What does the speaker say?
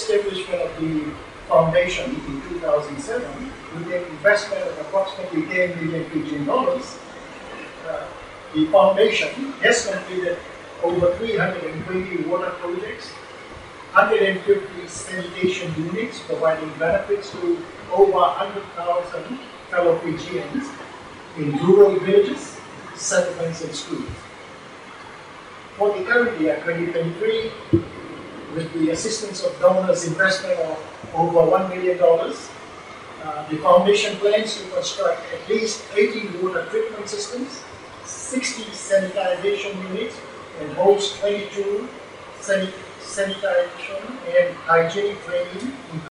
establishment of the foundation in 2007, with an investment of approximately 10 million Fijian dollars, the foundation has completed over 320 water projects, 150 sanitation units, providing benefits to over 100,000 fellow Fijians in rural villages, settlements, and schools. For the current year, 2023, with the assistance of donors' investment of over $1 million, the foundation plans to construct at least 80 water treatment systems, 60 sanitization units, and host 22 sanitation and hygienic training